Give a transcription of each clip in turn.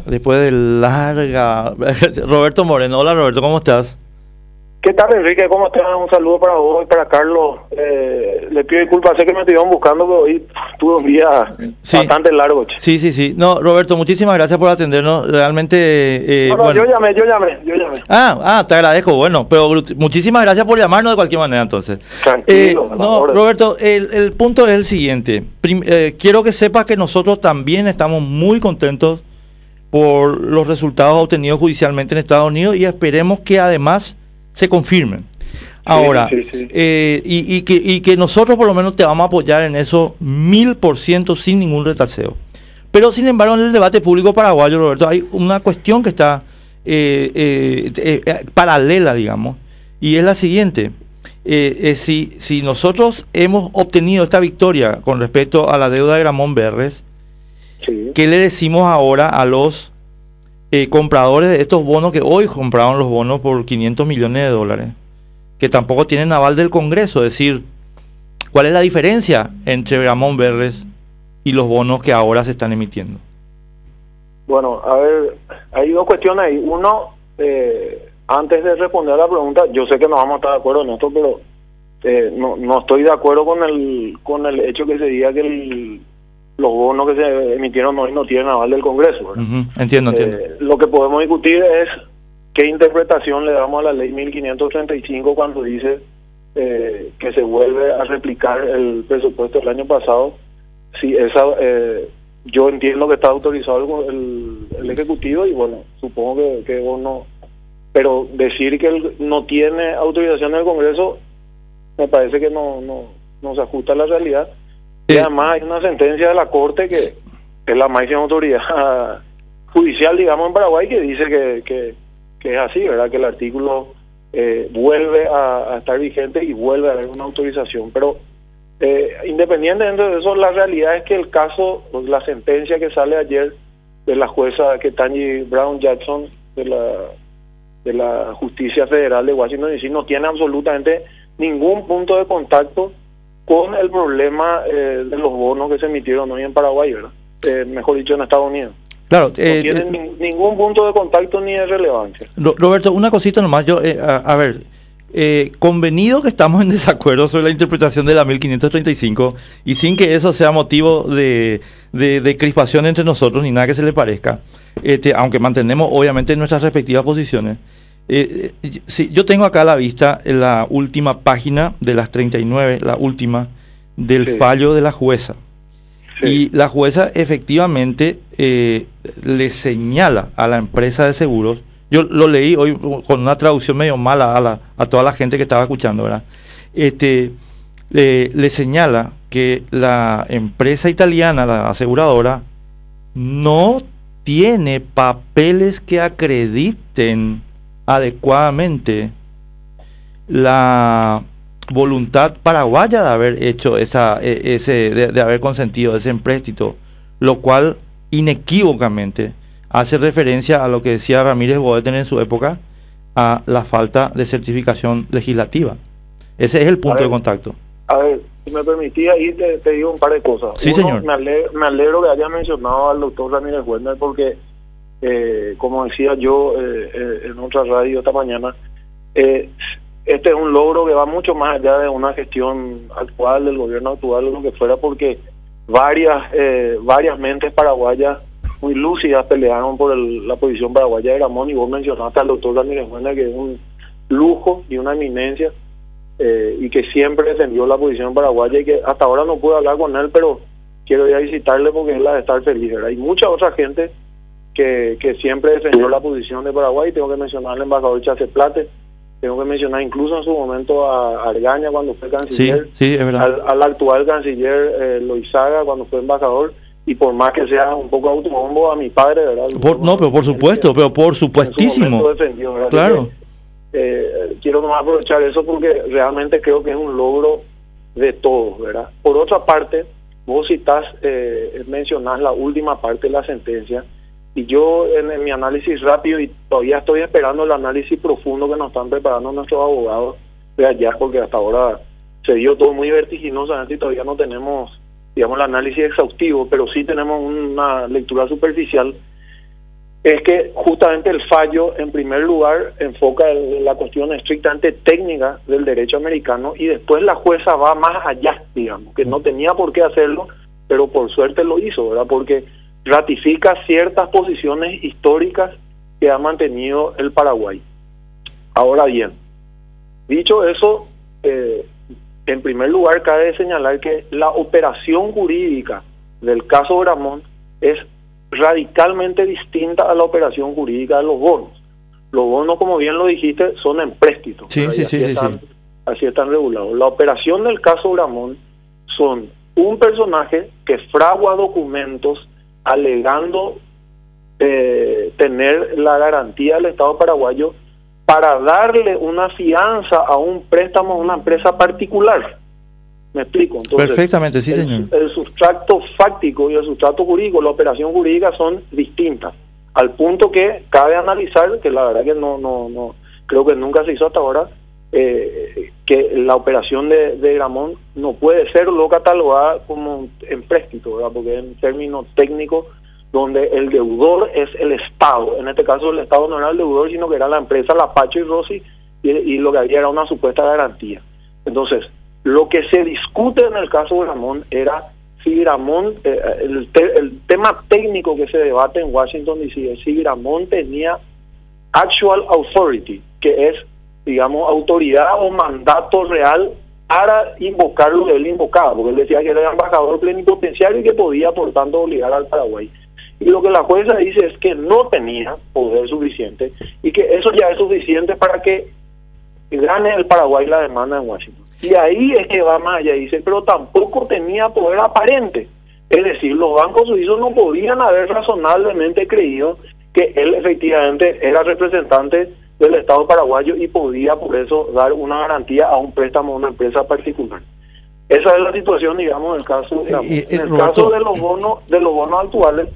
después de larga... Roberto Moreno. Hola Roberto, ¿cómo estás? ¿Qué tal, Enrique? ¿Cómo estás? Un saludo para vos y para Carlos. Le pido disculpas, sé que me estuvieron buscando, pero hoy tuve un día bastante largo. Sí. No, Roberto, muchísimas gracias por atendernos. Realmente... bueno. Yo llamé. Te agradezco. Bueno, pero muchísimas gracias por llamarnos de cualquier manera, entonces. Tranquilo. Roberto, el punto es el siguiente. Quiero que sepas que nosotros también estamos muy contentos por los resultados obtenidos judicialmente en Estados Unidos y esperemos que además se confirmen. Ahora, sí. Y que nosotros por lo menos te vamos a apoyar en eso 1000% sin ningún retraseo. Pero sin embargo en el debate público paraguayo, Roberto, hay una cuestión que está paralela, digamos, y es la siguiente. Si nosotros hemos obtenido esta victoria con respecto a la deuda de Gramón Berres, sí, ¿qué le decimos ahora a los compradores de estos bonos que hoy compraron los bonos por 500 millones de dólares? Que tampoco tienen aval del Congreso. Es decir, ¿cuál es la diferencia entre Gramón Berres y los bonos que ahora se están emitiendo? Bueno, a ver, hay dos cuestiones ahí. Uno, antes de responder a la pregunta, yo sé que no vamos a estar de acuerdo en esto, pero no estoy de acuerdo con el hecho que se diga que los bonos que se emitieron hoy no tienen aval del Congreso, ¿verdad? Entiendo. Lo que podemos discutir es qué interpretación le damos a la ley 1535 cuando dice que se vuelve a replicar el presupuesto del año pasado. Si yo entiendo que está autorizado el Ejecutivo y bueno, supongo que vos no, pero decir que él no tiene autorización del Congreso me parece que no se ajusta a la realidad. Y además hay una sentencia de la Corte que es la máxima autoridad judicial, digamos, en Paraguay, que dice que es así, ¿verdad? Que el artículo vuelve a estar vigente y vuelve a haber una autorización. Pero independientemente de eso, la realidad es que el caso, la sentencia que sale ayer de la jueza Ketanji Brown Jackson de la Justicia Federal de Washington DC no tiene absolutamente ningún punto de contacto con el problema de los bonos que se emitieron hoy en Paraguay, ¿verdad? Mejor dicho, en Estados Unidos. Claro, no tienen ningún punto de contacto ni de relevancia. Roberto, una cosita nomás. A ver, convenido que estamos en desacuerdo sobre la interpretación de la 1535 y sin que eso sea motivo de crispación entre nosotros ni nada que se le parezca, aunque mantenemos obviamente nuestras respectivas posiciones. Sí, yo tengo acá a la vista la última página de las 39, la última del fallo de la jueza. Sí. Y la jueza efectivamente le señala a la empresa de seguros, yo lo leí hoy con una traducción medio mala a toda la gente que estaba escuchando, ¿verdad? Le señala que la empresa italiana, la aseguradora, no tiene papeles que acrediten adecuadamente la voluntad paraguaya de haber hecho de haber consentido ese empréstito, lo cual inequívocamente hace referencia a lo que decía Ramírez Boeten en su época, a la falta de certificación legislativa. Ese es el punto de contacto. A ver, si me permitía ahí te digo un par de cosas. Sí, uno, señor. Me alegro que haya mencionado al doctor Ramírez Boeten porque como decía yo en otra radio esta mañana, este es un logro que va mucho más allá de una gestión actual del gobierno actual o lo que fuera, porque varias mentes paraguayas muy lúcidas pelearon por la posición paraguaya de Gramón, y vos mencionaste al doctor Ramírez Buena, que es un lujo y una eminencia, y que siempre defendió la posición paraguaya, y que hasta ahora no pude hablar con él, pero quiero ir a visitarle porque es la de estar feliz, ¿verdad? Hay mucha otra gente que siempre defendió la posición de Paraguay. Tengo que mencionar al embajador Chaceplate, tengo que mencionar incluso en su momento a Argaña cuando fue canciller, sí, es verdad. al actual canciller Loizaga cuando fue embajador, y por más que sea un poco autobombo, a mi padre, ¿verdad? Pero por supuesto, pero por supuestísimo. Defendió, ¿verdad? Claro. Quiero nomás aprovechar eso porque realmente creo que es un logro de todos, ¿verdad? Por otra parte, vos mencionás la última parte de la sentencia, y yo en mi análisis rápido, y todavía estoy esperando el análisis profundo que nos están preparando nuestros abogados de allá, porque hasta ahora se dio todo muy vertiginosamente y todavía no tenemos, digamos, el análisis exhaustivo, pero sí tenemos una lectura superficial. es que justamente el fallo, en primer lugar, enfoca la cuestión estrictamente técnica del derecho americano, y después la jueza va más allá, digamos, que no tenía por qué hacerlo, pero por suerte lo hizo, ¿verdad? Porque ratifica ciertas posiciones históricas que ha mantenido el Paraguay. Ahora bien, dicho eso, en primer lugar cabe señalar que la operación jurídica del caso Gramont es radicalmente distinta a la operación jurídica de los bonos. Los bonos, como bien lo dijiste, son empréstitos. Sí. Así están regulados. La operación del caso Gramont son un personaje que fragua documentos alegando tener la garantía del Estado paraguayo para darle una fianza a un préstamo a una empresa particular. ¿Me explico? Entonces, perfectamente, sí, señor. El sustrato fáctico y el sustrato jurídico, la operación jurídica son distintas, al punto que cabe analizar, que la verdad que no creo que nunca se hizo hasta ahora, que la operación de Gramont no puede ser lo catalogada como empréstito, ¿verdad? Porque en términos técnicos, donde el deudor es el Estado, en este caso el Estado no era el deudor, sino que era la empresa Lapacho y Rossi, y lo que había era una supuesta garantía. Entonces, lo que se discute en el caso de Gramont era si Gramont, el tema técnico que se debate en Washington DC es si Gramont tenía actual authority, que es, digamos, autoridad o mandato real para invocar lo que él invocaba, porque él decía que era embajador plenipotenciario y que podía, por tanto, obligar al Paraguay. Y lo que la jueza dice es que no tenía poder suficiente y que eso ya es suficiente para que gane el Paraguay la demanda en Washington. Y ahí es que va más allá, dice, pero tampoco tenía poder aparente. Es decir, los bancos suizos no podían haber razonablemente creído que él efectivamente era representante del Estado paraguayo y podía por eso dar una garantía a un préstamo a una empresa particular. Esa es la situación, digamos, del caso. En el caso de los bonos actuales,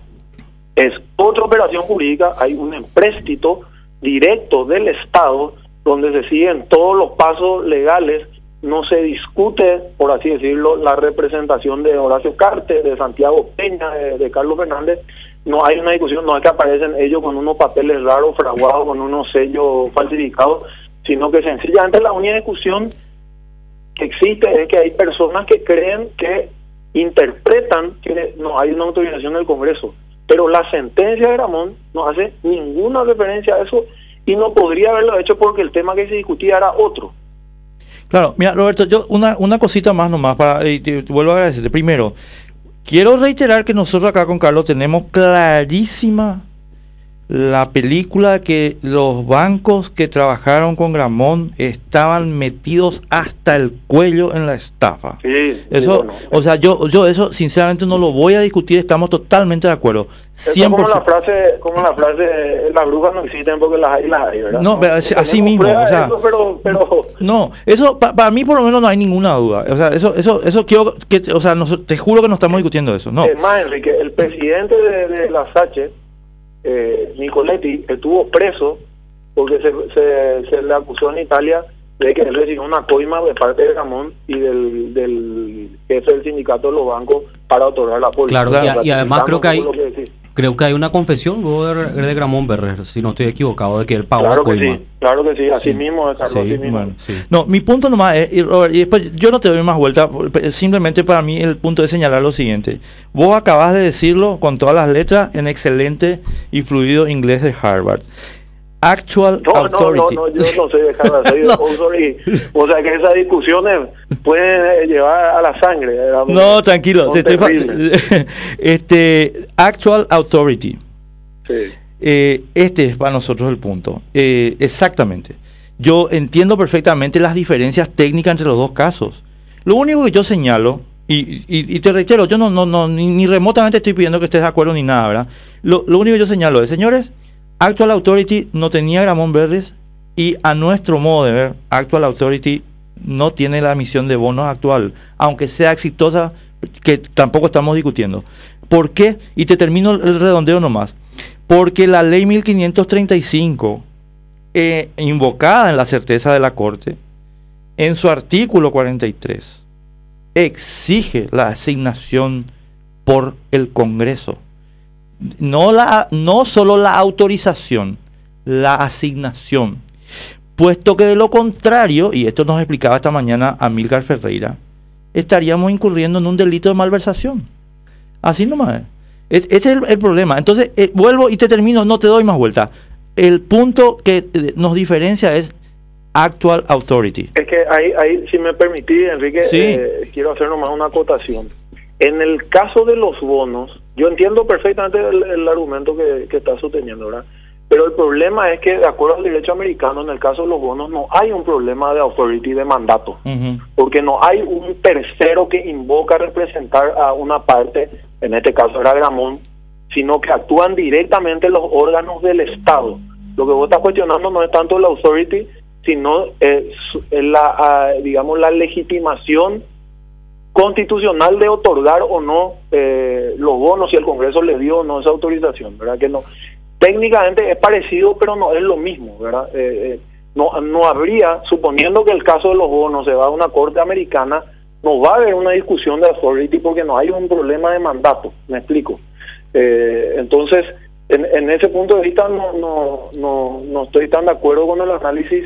es otra operación jurídica, hay un empréstito directo del Estado donde se siguen todos los pasos legales, no se discute, por así decirlo, la representación de Horacio Cartes, de Santiago Peña, de Carlos Fernández. No hay una discusión, no es que aparecen ellos con unos papeles raros, fraguados, con unos sellos falsificados, sino que sencillamente la única discusión que existe es que hay personas que creen que interpretan que no hay una autorización del Congreso, pero la sentencia de Gramont no hace ninguna referencia a eso y no podría haberlo hecho porque el tema que se discutía era otro. Claro, mira, Roberto, yo una cosita más nomás, y te vuelvo a agradecerte. Primero, quiero reiterar que nosotros acá con Carlos tenemos clarísima la película que los bancos que trabajaron con Gramont estaban metidos hasta el cuello en la estafa. Sí, eso, bueno. O sea, yo eso sinceramente no lo voy a discutir, estamos totalmente de acuerdo. 100%. Como la frase, las brujas no existen porque las hay, ¿verdad? No, así mismo, o sea, eso, pero no, eso para mí por lo menos no hay ninguna duda. O sea, eso quiero que, o sea, te juro que no estamos discutiendo eso, no. Es más, Enrique, el presidente de la SACE, Nicoletti, estuvo preso porque se le acusó en Italia de que él recibió una coima de parte de Gramont y del jefe del sindicato de los bancos para otorgar la póliza. Claro, y además creo que hay una confesión luego de Gramont Berrer, si no estoy equivocado, de que él pagó la coima. Claro que sí, así mismo, Carlos, sí, así mismo. Bueno, sí. No, mi punto nomás es, Robert, y después yo no te doy más vuelta, simplemente para mí el punto es señalar lo siguiente. Vos acabas de decirlo con todas las letras en excelente y fluido inglés de Harvard. Actual authority. No, yo no soy de Harvard, soy de Oxford. O sea que esas discusiones pueden llevar a la sangre. No, tranquilo. Actual authority. Sí. Este es para nosotros el punto. Exactamente. Yo entiendo perfectamente las diferencias técnicas entre los dos casos. Lo único que yo señalo, y te reitero, yo ni remotamente estoy pidiendo que estés de acuerdo ni nada, ¿verdad? Lo único que yo señalo es, señores, Actual Authority no tenía Gramont Berres y a nuestro modo de ver, Actual Authority no tiene la emisión de bonos actual, aunque sea exitosa, que tampoco estamos discutiendo. ¿Por qué? Y te termino el redondeo nomás. Porque la ley 1535, invocada en la certeza de la Corte, en su artículo 43, exige la asignación por el Congreso. no solo la autorización, la asignación. Puesto que de lo contrario, y esto nos explicaba esta mañana Amílcar Ferreira, estaríamos incurriendo en un delito de malversación. Así nomás. Ese es el problema. Entonces, vuelvo y te termino, no te doy más vuelta. El punto que nos diferencia es actual authority. Es que ahí si me permitís, Enrique, sí. Quiero hacer nomás una acotación. En el caso de los bonos, yo entiendo perfectamente el argumento que está sosteniendo, ¿verdad? Pero el problema es que, de acuerdo al derecho americano, en el caso de los bonos no hay un problema de authority, de mandato, porque no hay un tercero que invoca a representar a una parte, en este caso era Gramón, sino que actúan directamente los órganos del Estado. Lo que vos estás cuestionando no es tanto la authority, sino digamos, la legitimación constitucional de otorgar o no los bonos, si el Congreso le dio o no esa autorización, ¿verdad? Que no. Técnicamente es parecido, pero no es lo mismo, ¿verdad? No habría, suponiendo que el caso de los bonos se va a una corte americana, no va a haber una discusión de authority porque no hay un problema de mandato, me explico. Entonces, en ese punto de vista no estoy tan de acuerdo con el análisis,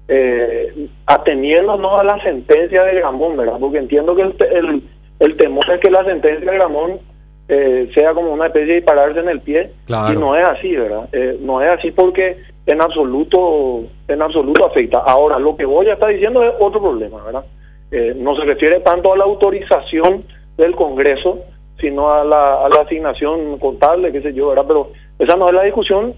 ateniéndonos a la sentencia de Gramón, ¿verdad? Porque entiendo que el temor es que la sentencia de Gramón sea como una especie de dispararse en el pie, claro. Y no es así, ¿verdad? No es así porque en absoluto afecta. Ahora, lo que vos ya está diciendo es otro problema, ¿verdad? No se refiere tanto a la autorización del Congreso, sino a la asignación contable, qué sé yo, ¿verdad? Pero esa no es la discusión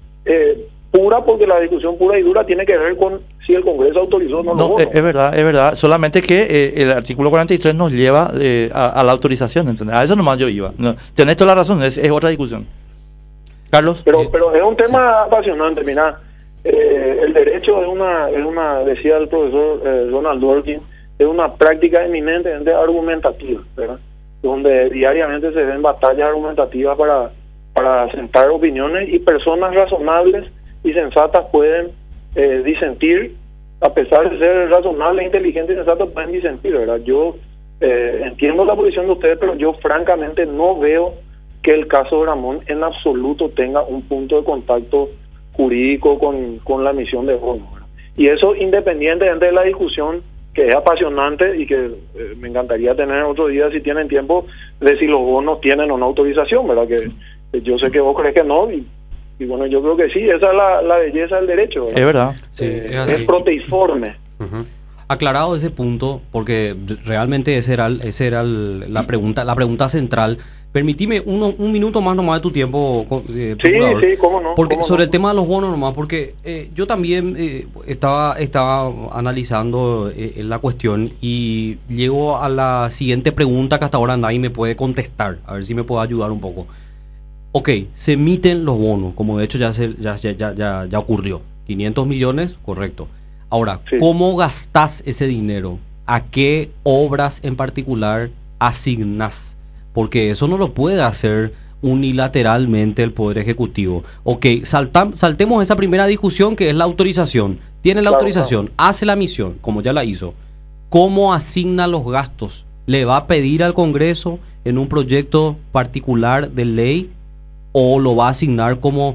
pura, porque la discusión pura y dura tiene que ver con si el Congreso autorizó o no. No, es verdad, solamente que el artículo 43 nos lleva a la autorización, ¿entendés? A eso nomás yo iba. No, tenés toda la razón, es otra discusión. Carlos. Pero es un tema apasionante, mira, el derecho es una decía el profesor Donald Dworkin, es una práctica eminentemente argumentativa, ¿verdad? Donde diariamente se ven batallas argumentativas para sentar opiniones, y personas razonables y sensatas pueden disentir, a pesar de ser razonables, inteligentes y sensatos, pueden disentir, ¿verdad? Yo entiendo la posición de ustedes, pero yo francamente no veo que el caso Gramón en absoluto tenga un punto de contacto jurídico con la emisión de bonos, ¿verdad? Y eso independientemente de la discusión, que es apasionante y que me encantaría tener otro día, si tienen tiempo, de si los bonos tienen o no autorización, ¿verdad? Que yo sé que vos crees que no, y bueno, yo creo que sí, esa es la belleza del derecho, ¿verdad? Es verdad. Sí, es proteiforme. Aclarado ese punto, porque realmente esa era la pregunta central. Permitime un minuto más nomás de tu tiempo, procurador. Sí, cómo no. Porque sobre el tema de los bonos nomás, porque yo también estaba analizando la cuestión y llego a la siguiente pregunta que hasta ahora nadie me puede contestar, a ver si me puede ayudar un poco. Ok, se emiten los bonos, como de hecho ya ocurrió. 500 millones, correcto. Ahora, sí. ¿Cómo gastás ese dinero? ¿A qué obras en particular asignás? Porque eso no lo puede hacer unilateralmente el Poder Ejecutivo. Ok, saltemos esa primera discusión, que es la autorización. Tiene la autorización, hace la misión, como ya la hizo. ¿Cómo asigna los gastos? ¿Le va a pedir al Congreso en un proyecto particular de ley, o lo va a asignar como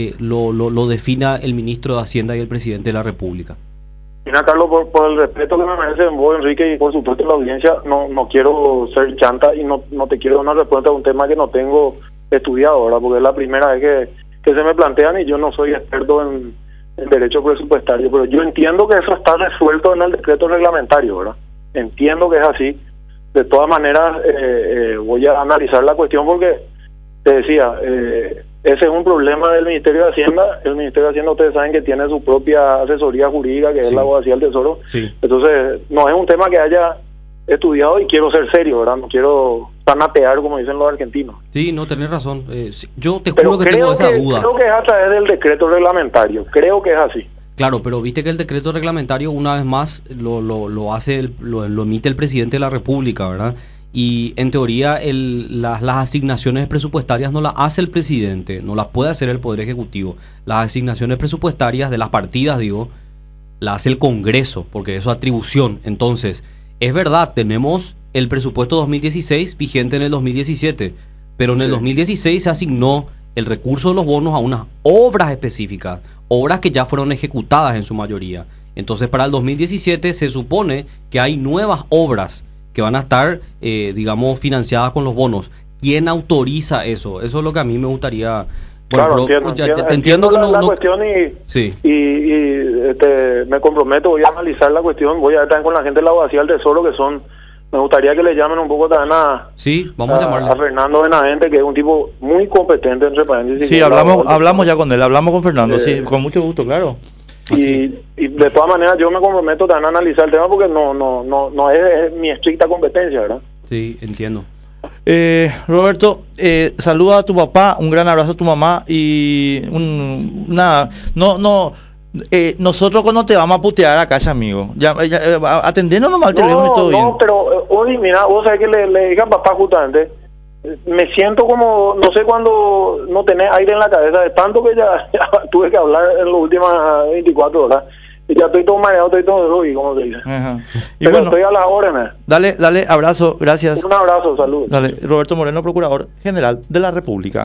lo defina el ministro de Hacienda y el presidente de la República? Mira, Carlos, por el respeto que me merecen vos, Enrique, y por supuesto la audiencia, no quiero ser chanta y no te quiero dar una respuesta a un tema que no tengo estudiado, ¿verdad? Porque es la primera vez que se me plantean, y yo no soy experto en derecho presupuestario, pero yo entiendo que eso está resuelto en el decreto reglamentario, ¿verdad? Entiendo que es así. De todas maneras, voy a analizar la cuestión porque, te decía, ese es un problema del Ministerio de Hacienda. El Ministerio de Hacienda, ustedes saben que tiene su propia asesoría jurídica, que es la Abogacía del Tesoro. Sí. Entonces, no es un tema que haya estudiado, y quiero ser serio, ¿verdad? No quiero tanatear, como dicen los argentinos. Sí, no, tenés razón. Yo te juro que tengo esa duda. Creo que es a través del decreto reglamentario. Creo que es así. Claro, pero viste que el decreto reglamentario, una vez más, lo emite el presidente de la República, ¿verdad? Y en teoría las asignaciones presupuestarias no las hace el presidente, no las puede hacer el Poder Ejecutivo. Las asignaciones presupuestarias de las partidas, las hace el Congreso, porque es su atribución. Entonces, es verdad, tenemos el presupuesto 2016 vigente en el 2017, pero en el 2016 se asignó el recurso de los bonos a unas obras específicas, obras que ya fueron ejecutadas en su mayoría. Entonces para el 2017 se supone que hay nuevas obras que van a estar, digamos, financiadas con los bonos. ¿Quién autoriza eso? Eso es lo que a mí me gustaría... Bueno, claro, entiendo que la cuestión sí. Me comprometo, voy a analizar la cuestión, voy a estar con la gente de la Abogacía del Tesoro, que son... Me gustaría que le llamen un poco también sí, vamos a llamarle a Fernando Benavente, que es un tipo muy competente, entre paréntesis. Sí, hablamos ya con él, hablamos con Fernando, sí, con mucho gusto, claro. Y de todas maneras yo me comprometo también a analizar el tema porque no es mi estricta competencia, ¿verdad? Sí, entiendo. Roberto, saluda a tu papá, un gran abrazo a tu mamá y nosotros cuando te vamos a putear a casa, amigo, atendernos nomás al teléfono y todo bien. No, pero hoy, mira, vos sabés que le dije a papá justamente, me siento como, no sé cuándo no tenés aire en la cabeza, de tanto que ya tuve que hablar en las últimas 24 horas. Y ya estoy todo mareado, estoy todo ruido, como se dice. Ajá. Y pero bueno, estoy a las órdenes. Dale, abrazo, gracias. Un abrazo, salud. Dale, Roberto Moreno, Procurador General de la República.